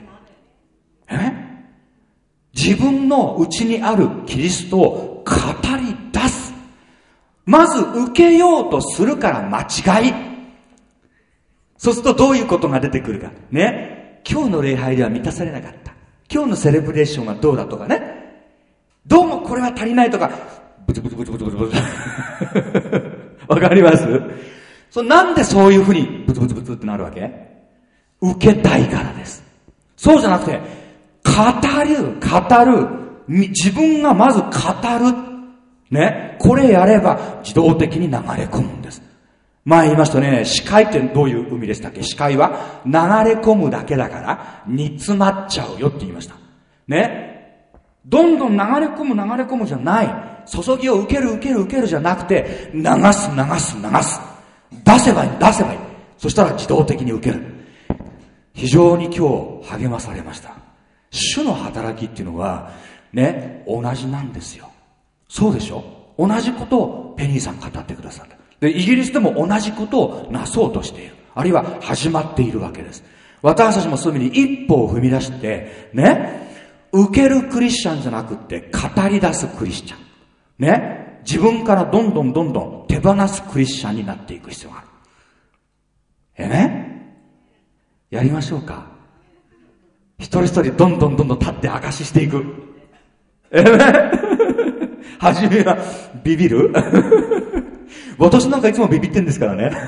自分の内にあるキリストを語り出す。まず受けようとするから間違い。そうするとどういうことが出てくるか。ね。今日の礼拝では満たされなかった。今日のセレブレーションはどうだとかね。どうもこれは足りないとか。ブツブツブツブツブツブツ。わかります？なんでそういうふうにブツブツブツってなるわけ？受けたいからです。そうじゃなくて、語る。自分がまず語る。ね。これやれば自動的に流れ込むんです。前言いましたね、視界ってどういう意味でしたっけ？視界は流れ込むだけだから煮詰まっちゃうよって言いました。ね。どんどん流れ込むじゃない。注ぎを受けるじゃなくて、流す。出せばいい。そしたら自動的に受ける。非常に今日励まされました。主の働きっていうのは、ね、同じなんですよ。そうでしょ？同じことをペニーさん語ってくださった。で、イギリスでも同じことをなそうとしている。あるいは始まっているわけです。私たちもそういう意味に一歩を踏み出して、ね、受けるクリスチャンじゃなくって語り出すクリスチャン。ね、自分からどんどん手放すクリスチャンになっていく必要がある。やりましょうか。一人一人どんどん立って証ししていく。初めはビビる私なんかいつもビビってんですからね。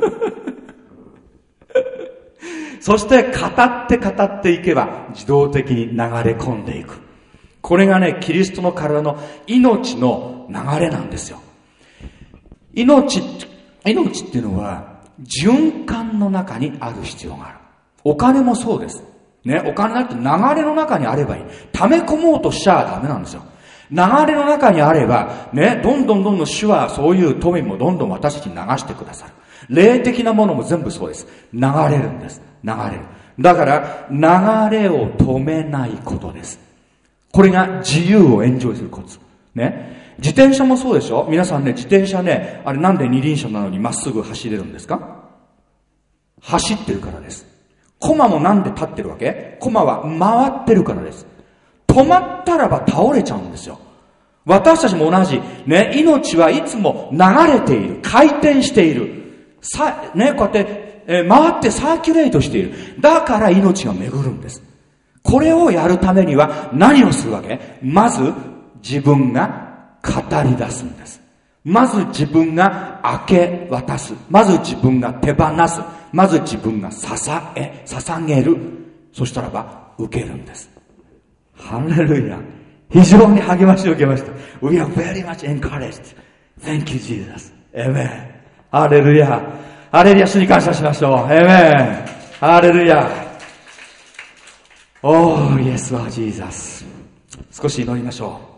そして語っていけば自動的に流れ込んでいく。これがね、キリストの体の命の流れなんですよ。命っていうのは循環の中にある必要がある。お金もそうです。ね、お金だって流れの中にあればいい。溜め込もうとしちゃダメなんですよ。流れの中にあれば、ね、どんどん主はそういう富もどんどん私たちに流してくださる。霊的なものも全部そうです。流れるんです。流れる。だから、流れを止めないことです。これが自由をエンジョイするコツ。ね。自転車もそうでしょ？皆さんね、自転車ね、あれなんで二輪車なのにまっすぐ走れるんですか？走ってるからです。コマもなんで立ってるわけ？コマは回ってるからです。止まったらば倒れちゃうんですよ。私たちも同じ。ね、命はいつも流れている。回転している。ね、こうやって、回ってサーキュレートしている。だから命が巡るんです。これをやるためには何をするわけ？まず自分が語り出すんです。まず自分が明け渡す。まず自分が手放す。まず自分が捧げる。そしたらば受けるんです。ハレルヤ。非常に励ましを受けました。We are very much encouraged. Thank you, Jesus. Amen. ハレルヤ。ハレルヤ、主に感謝しましょう。Amen. ハレルヤ。Oh, yes, Lord Jesus. 少し祈りましょ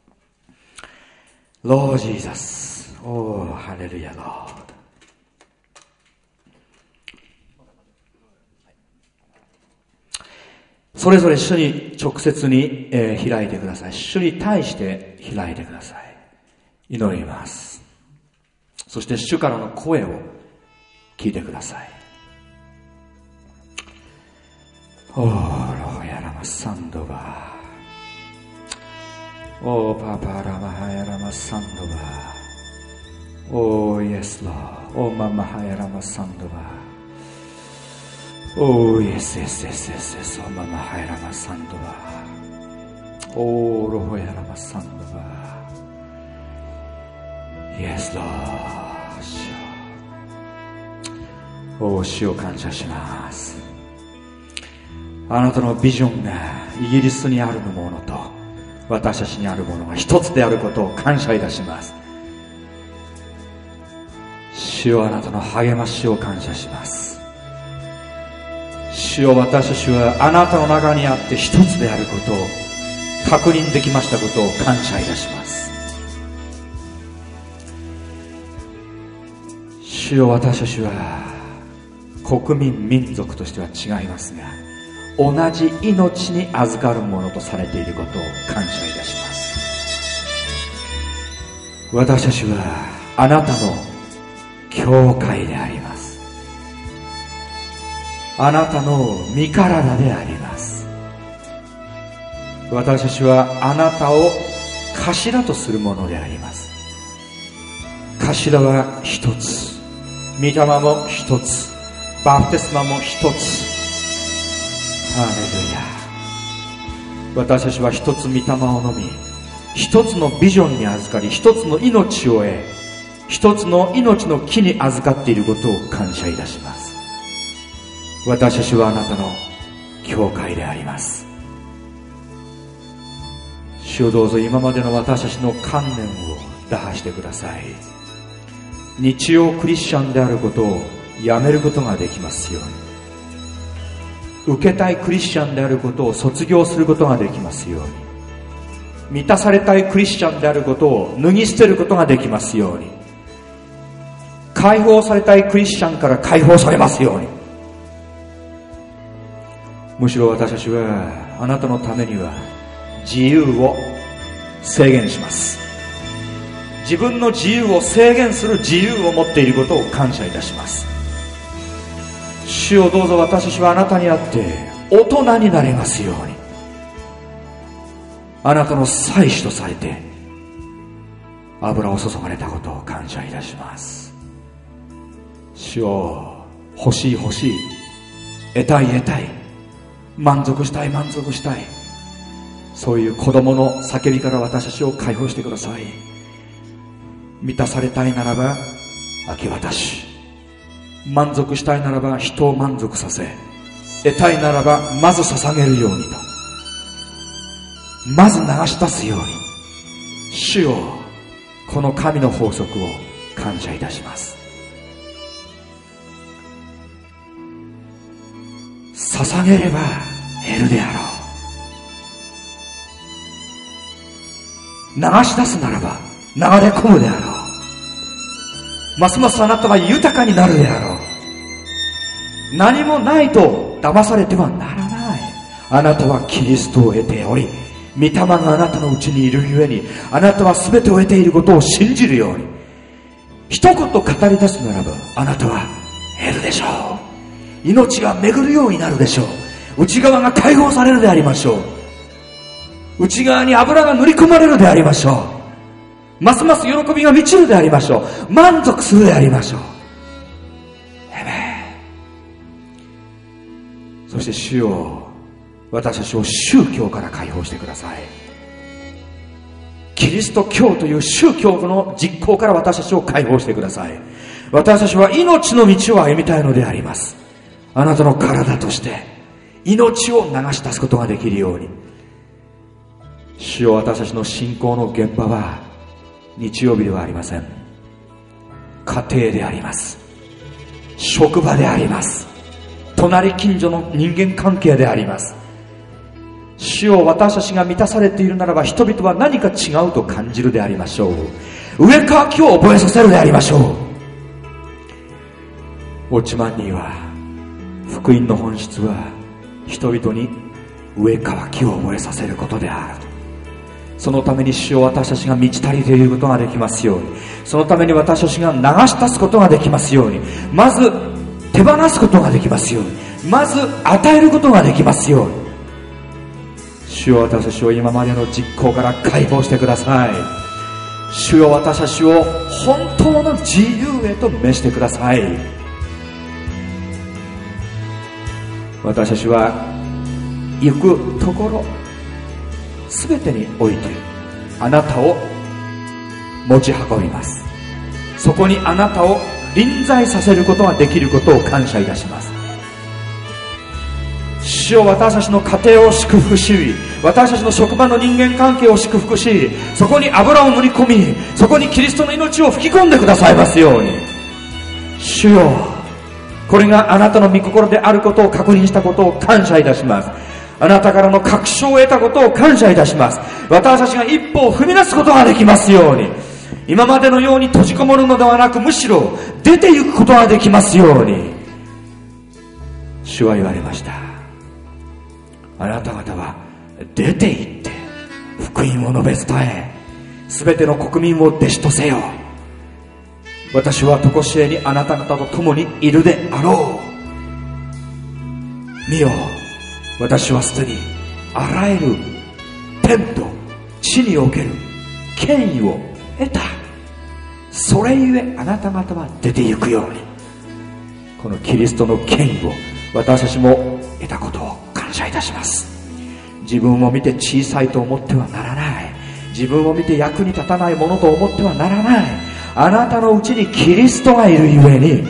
う。Lord Jesus. Oh, ハレルヤ、Lord.それぞれ主に直接に、開いてください。主に対して開いてください。祈ります。そして主からの声を聞いてください。オーロヤラマサンドバー。オーパパラマハヤラマサンドバー。オーイエスロー。オーママハヤラマサンドバー。Oh, yes, yes, yes, yes, yes. Oh, Mama Hairama Sandova. Oh, Roho Yarama Sandova. Yes, Lord. お主を感謝します。あなたのビジョンがイギリスにあるものと私たちにあるものが一つであることを感謝いたします。主よ、あなたの励ましを感謝します。主よ、私たちはあなたの中にあって一つであることを確認できましたことを感謝いたします。主よ、私たちは国民民族としては違いますが、同じ命に預かるものとされていることを感謝いたします。私たちはあなたの教会であります。あなたの身体であります。私たちはあなたを頭とするものであります。頭は一つ、御霊も一つ、バプテスマも一つ。ハレルヤ。私たちは一つ御霊を飲み、一つのビジョンに預かり、一つの命を得、一つの命の木に預かっていることを感謝いたします。私たちはあなたの教会であります。主をどうぞ今までの私たちの観念を打破してください。日曜クリスチャンであることをやめることができますように、受けたいクリスチャンであることを卒業することができますように、満たされたいクリスチャンであることを脱ぎ捨てることができますように、解放されたいクリスチャンから解放されますように。むしろ私たちはあなたのためには自由を制限します。自分の自由を制限する自由を持っていることを感謝いたします。主をどうぞ私たちはあなたにあって大人になれますように、あなたの祭司とされて油を注がれたことを感謝いたします。主を欲しい欲しい、得たい得たい、満足したい満足したい、そういう子供の叫びから私たちを解放してください。満たされたいならば明け渡し、満足したいならば人を満足させ、得たいならばまず捧げるようにと、まず流し出すように。主よ、この神の法則を感謝いたします。捧げれば得るであろう。流し出すならば流れ込むであろう。ますますあなたは豊かになるであろう。何もないと騙されてはならない。あなたはキリストを得ており、御霊があなたのうちにいるゆえに、あなたは全てを得ていることを信じるように。一言語り出すならばあなたは得るでしょう。命が巡るようになるでしょう。内側が解放されるでありましょう。内側に油が塗り込まれるでありましょう。ますます喜びが満ちるでありましょう。満足するでありましょう。そして主よ、私たちを宗教から解放してください。キリスト教という宗教の実行から私たちを解放してください。私たちは命の道を歩みたいのであります。あなたの体として命を流し出すことができるように。主よ、私たちの信仰の現場は日曜日ではありません。家庭であります。職場であります。隣近所の人間関係であります。主よ、私たちが満たされているならば人々は何か違うと感じるでありましょう。上かきを覚えさせるでありましょう。ウォッチマンには福音の本質は人々に上かきを覚えさせることである。そのために主よ、私たちが満ち足りていることができますように。そのために私たちが流し出すことができますように。まず手放すことができますように。まず与えることができますように。主よ、私たちを今までの実行から解放してください。主よ、私たちを本当の自由へと召してください。私たちは行くところすべてにおいてあなたを持ち運びます。そこにあなたを臨在させることができることを感謝いたします。主よ、私たちの家庭を祝福し、私たちの職場の人間関係を祝福し、そこに油を塗り込み、そこにキリストの命を吹き込んでくださいますように。主よ、これがあなたの御心であることを確認したことを感謝いたします。あなたからの確証を得たことを感謝いたします。私たちが一歩を踏み出すことができますように。今までのように閉じこもるのではなく、むしろ出て行くことができますように。主は言われました。あなた方は出て行って福音を述べ伝え、すべての国民を弟子とせよ。 私は常しえにあなた方と共にいるであろう。見よ、私はすでにあらゆる天と地における権威を得た。それゆえあなた方は出て行くように。このキリストの権威を私たちも得たことを感謝いたします。自分を見て小さいと思ってはならない。自分を見て役に立たないものと思ってはならない。あなたのうちにキリストがいるゆえに、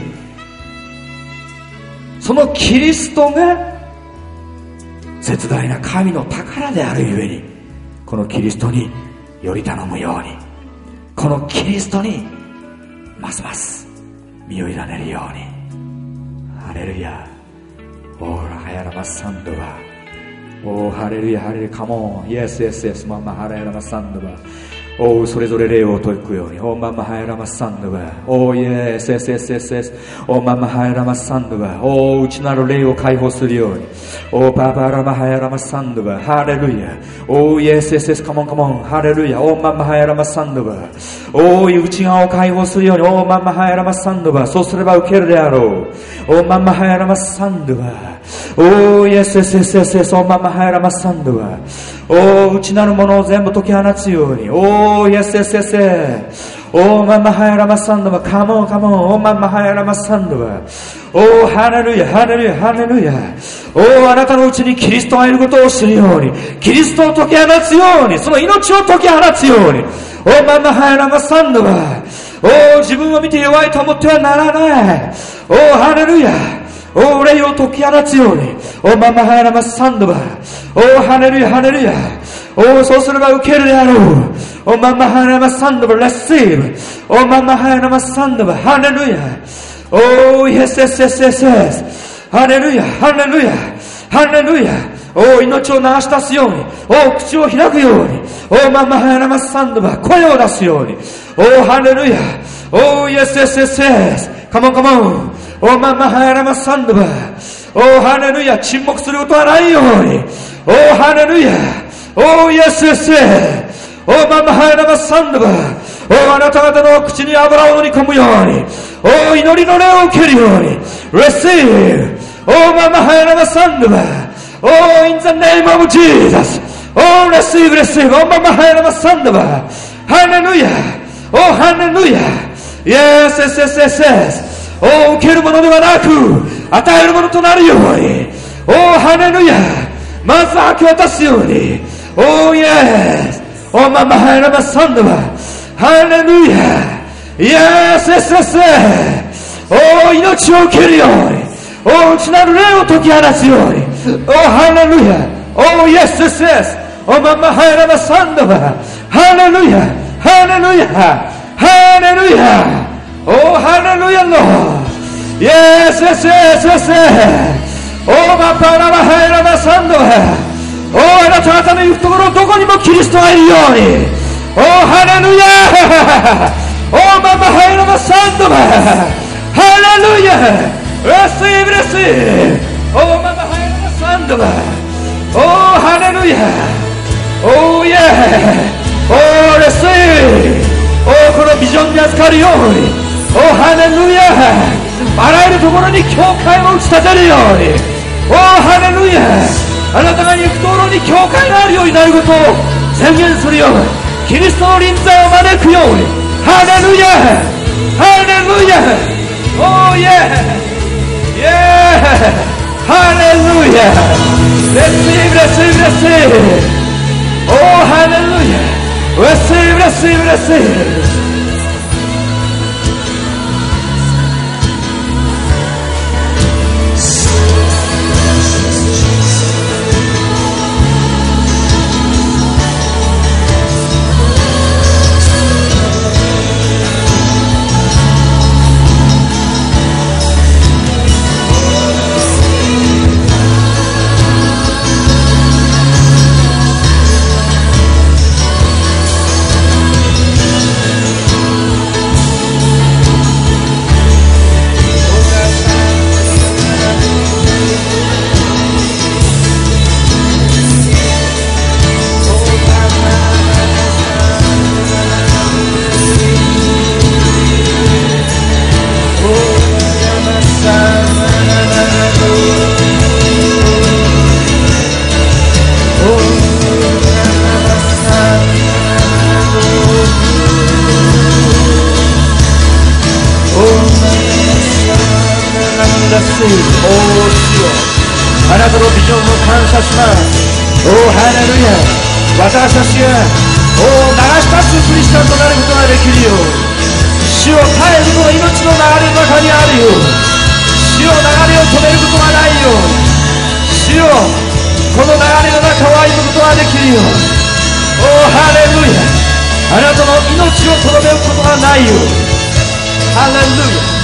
そのキリストが絶大な神の宝であるゆえに、このキリストにより頼むように、このキリストにますます身を委ねるように。ハレルヤ。オーラハヤラマサンドバ。おーハレルヤハレルヤ。カモンイエスイエスイエス。ママハレラマサンドバ。おーそれぞれ霊を解くように。おーママハヤラマサンドバ。おーイエスイエスイエスイエスイエス。おーママハヤラマサンドバ。おー内なる霊を解放するように。おーパパラマハヤラマサンドバ。ハレルヤ。おーイエスイエスイエス。カモンカモン。ハレルヤ。おーママハヤラマサンドバ。おー内側を解放するように。おーママハヤラマサンドバ。そうすれば受けるであろう。おーママハヤラマサンドバ。おーイエスイエスイエスイエスイエス。おーママハヤラマサンドバ。おー内なるものを全部解き放つように。おーイエスイエスイエス。おーママハヤラマサンドバ。カモンカモン。おーママハヤラマサンドバ。おーハレルヤハレルヤハレルヤ。おーあなたのうちにキリストがいることを知るように、キリストを解き放つように、その命を解き放つように。おーママハヤラマサンドバ。おー自分を見て弱いと思ってはならない。おーハレルヤ。おー霊を解き放つように。おーママハヤラマサンドバ。おーハレルヤハレルヤ。おーそうすれば受けるであろう。おーママハヤラマサンドバレッシーブ。おーママハヤラマサンドバ。ハレルヤ。おーイエスイエスイエスイエスイエス。ハレルヤハレルヤハレルヤ。おー命を流し出すように。おー口を開くように。おーママハヤラマサンドバ。声を出すように。おーハレルヤ。おーイエスイエスイエスイエス。カモンカモン。おーママハヤラマサンドバ。おーハレルヤ。沈黙することはないように。おーハレルヤ。おーイエスイエスイエス。おーママハヤラマサンドバ。おーあなた方の口に油を飲み込むように。おー祈りの霊を受けるように。Receive。おーママハヤラマサンドバ。おー in the name of Jesus。おー Receive Receive。おーママハヤラマサンドバ。ハレルヤ。おーハレルヤ。Yes yes yes yes yes。おー受けるものではなく与えるものとなるように。おーハレルヤ。まず明け渡すように。おーイエス。おーママハヤラマサンドバ。ハレルヤ。イエスエスエス。おー命を受けるように。おー内なる霊を解き放つように。おーハレルヤ。おーイエスエスエス。おーママハヤラマサンドバ。ハレルヤハレルヤハレルヤ。おーハレルヤのイエスエスエスエス。おーマパラマハヤラマサンドバ。おーあなた方の行くところどこにもキリストがいるように。おーハレルヤ。おーママハヤラマサンドバ。ハレルヤ。Receive Receive。おーママハヤラマサンドバ。おーハレルヤ。おーイエー。おーReceive。おーこのビジョンに預かるように。おーハレルヤ。あらゆるところに教会を打ち立てるように。おーハレルヤ。あなたが行くところに教会があるようになることを宣言するように。キリストの臨在を招くように。ハレルヤハレルヤ。おーイエーイエーハレルヤ。レシーブレシーブレシーブ。おーハレルヤ。レシーブレシーブレシーブ。 ヤ。私たちが流し立つクリスチャンとなることができるよ。主を絶えずの命の流れの中にあるよ。主を流れを止めることがないよ。主よ、この流れの中を歩むことができるよ。ハレルヤ。あなたの命をとどめることがないよ。ハレルヤ。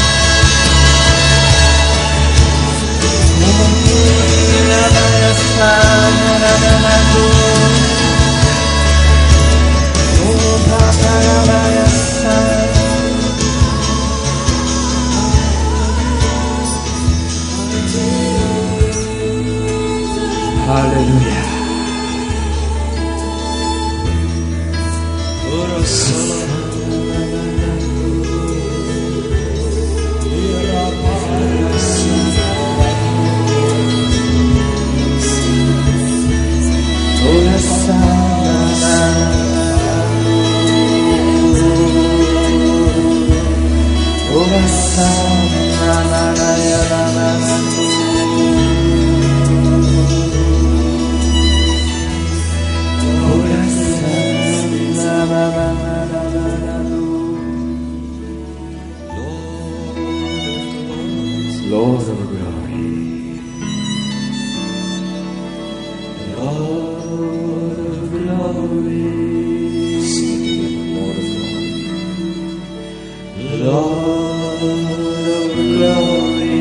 ハレルヤ。Lord of glory, Lord of glory, Lord of glory, Lord of glory,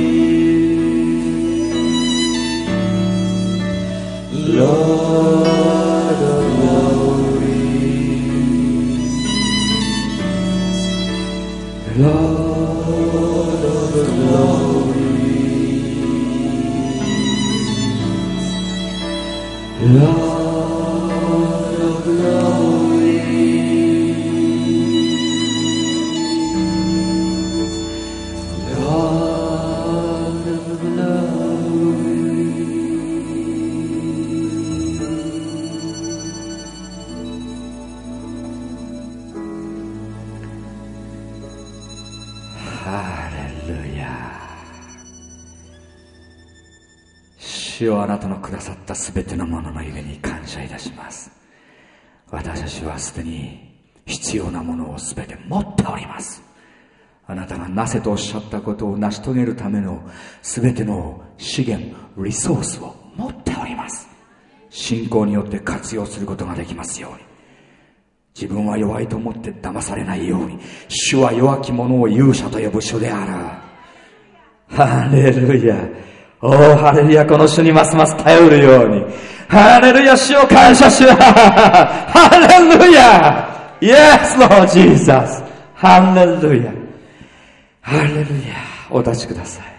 Lord of glory, Lord of glory. Lord of glory, Lord of glory. Hallelujah. 主よ、あなたのくださったすべてのもののゆえに感謝いたします。私たちはすでに必要なものをすべて持っております。あなたがなせとおっしゃったことを成し遂げるためのすべての資源、リソースを持っております。信仰によって活用することができますように。自分は弱いと思って騙されないように。主は弱き者を勇者と呼ぶ主である。ハレルヤ。ハレルヤ。この主にますます頼るように。ハレルヤ。主を感謝しよう。ハレルヤ。Yes, Lord Jesus. ハレルヤ。ハレルヤ。お立ちください。